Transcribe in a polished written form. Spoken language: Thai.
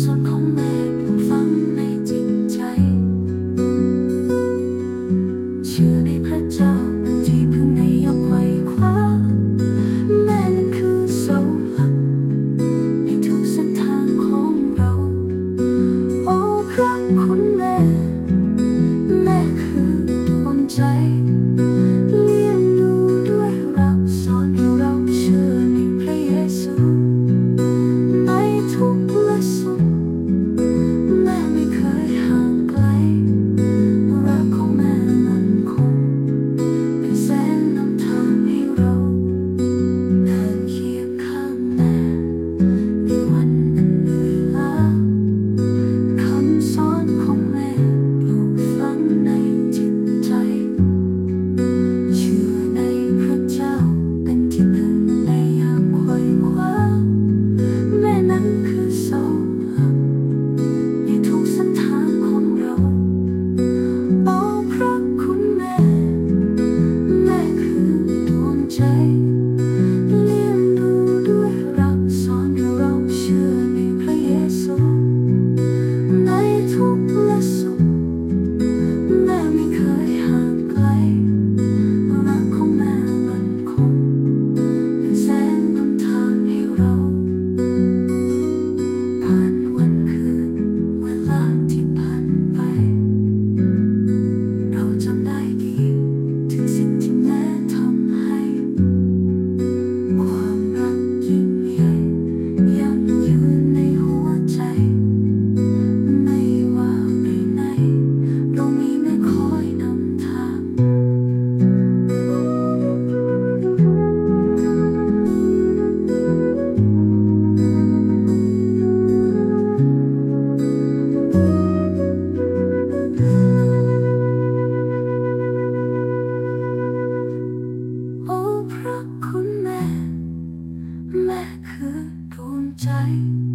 อนของแม่ปลูกฝังในจิตใจเชื่อในพระเจ้าเป็นที่พึ่งในยามไขว้คว้าแม่นั้นคือเสาหลักในทุกเส้นทางของเราโอ้พระคุณแม่แม่คือดวงใจเลี้ยงดูด้วยรักสอนให้เราเชื่อในพระเยซูในทุกและสุขแม่ไม่เคยห่างไกลรักของแม่มั่นคงเป็นแสงนำทางให้เราเดินเคียงข้างแม่ในวันอันเหนื่อยล้าคำสอนของแม่ปลูกฝังในจิตใจเชื่อในพระเจ้าเป็นที่พึ่งในยามไขว้คว้าแม่นั้นคือเสาหลักในทุกเส้นทางของเราโอ้พระคุณแม่แม่คือดวงใจเลี้ยงดูด้วยรักสอนให้เราเชื่อในพระเยซูในทุกข์และสุขแม่ไม่เคยห่างไกลรักของแม่มั่นคงเป็นแสงนำทางให้เราผ่านวันคืนเวลาที่ผ่านไปเราจำได้ดีถึงสิ่งที่แม่ทำให้ความรักยิ่งใหญ่ยังอยู่ในหัวใจไม่ว่าไปไหนเรามีแม่คอยนำทางโอ้พระคุณแม่แม่คือดวงใจ